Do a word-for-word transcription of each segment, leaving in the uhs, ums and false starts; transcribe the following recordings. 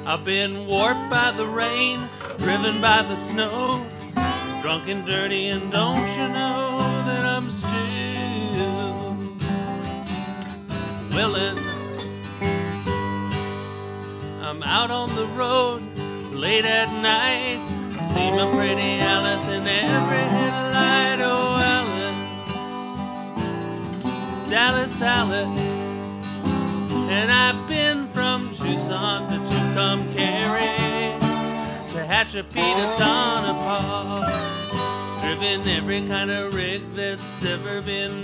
I've been warped by the rain, driven by the snow, drunk and dirty, and don't you know that I'm still willing. I'm out on the road late at night, see my pretty Alice in every headlight. Oh, Alice, Dallas Alice. And I've been from Tucson to Tucumcari, to Hatchapeta, Tonopah, driven every kind of rig that's ever been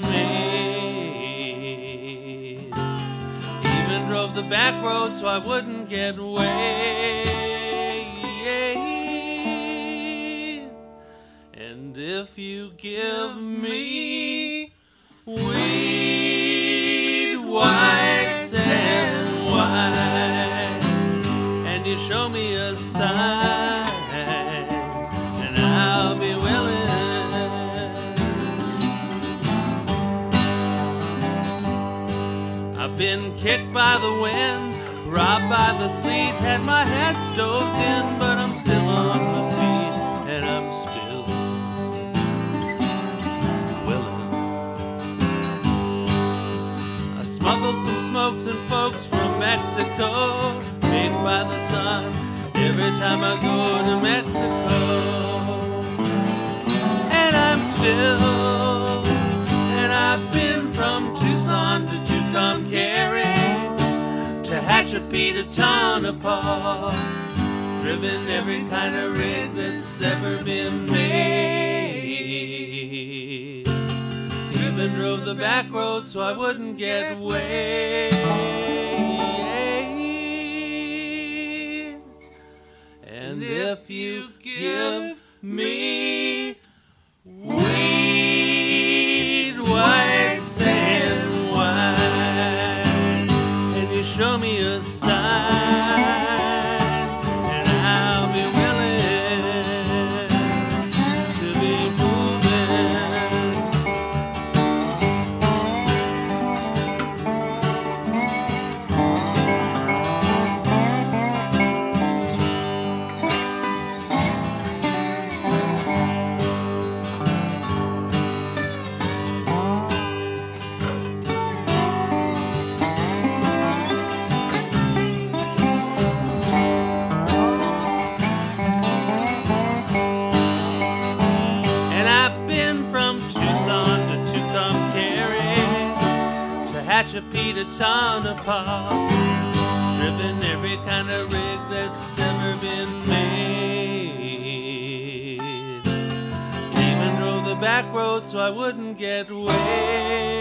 made. Even drove the back road so I wouldn't get wet. And if you give me weed, white sand wine, and you show me a sign, and I'll be willing. I've been kicked by the wind, robbed by the sleet, had my head stoved in, but I'm still on my feet, and I'm still smuggled some smokes and folks from Mexico, baked by the sun every time I go to Mexico. And I'm still, and I've been from Tucson to Tucumcari, to Hatchapeta, Tonopah, driven every kind of rig that's ever been made. Even drove the back road so I wouldn't get wet. And if you give me weed, white sand wine, and you show me a sign, and I'll be willing to be moving. Hatchapeta, Tonopah, driven every kind of rig that's ever been made. Even drove the back road so I wouldn't get wet.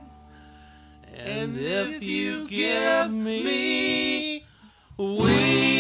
And if you give me weed,